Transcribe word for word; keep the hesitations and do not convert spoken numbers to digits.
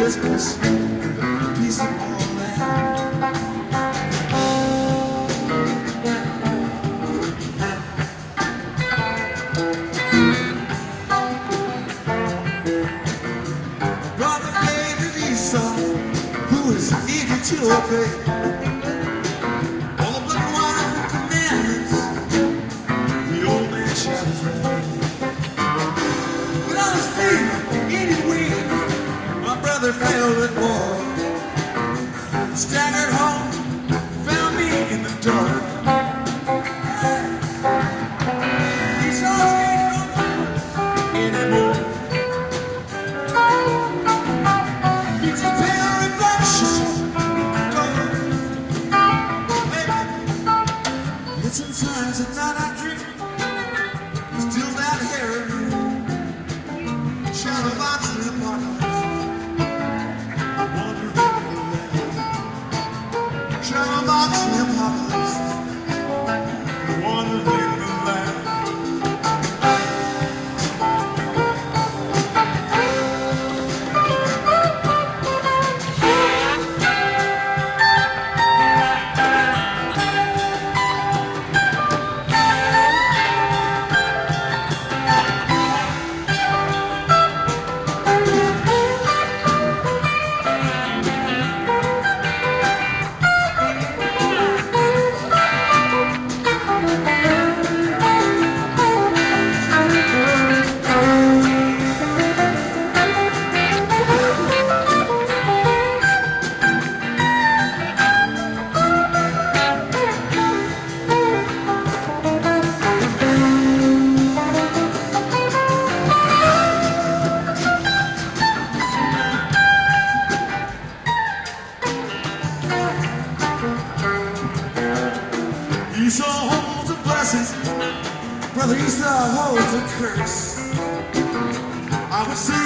Christmas, peace of all land. Brother David Esau, who is eager to obey all the black and white commandments, the old man shall his way. But on his feet, in his wings, my brother fell at war. Staggered home, found me in the dark. Esau's ain't no more anymore. He's a pale reflection of gold. Baby, yet sometimes at night I dream still that hair of you. Shadow box in the apocalypse, wandering in the land. Shadow box in the apocalypse, wandering in the land. Esau holds a blessing, brother Esau holds a curse. I would say